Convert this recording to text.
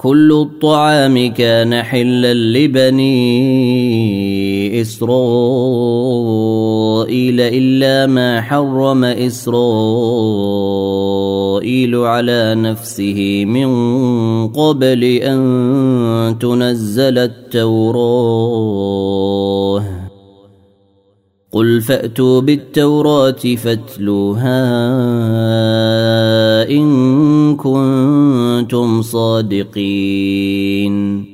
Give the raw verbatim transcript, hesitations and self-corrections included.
كل الطعام كان حلا لبني إسرائيل إلا ما حرم إسرائيل على نفسه من قبل أن تنزل التوراة قل فأتوا بالتوراة فاتلوها إن كنتم صادقين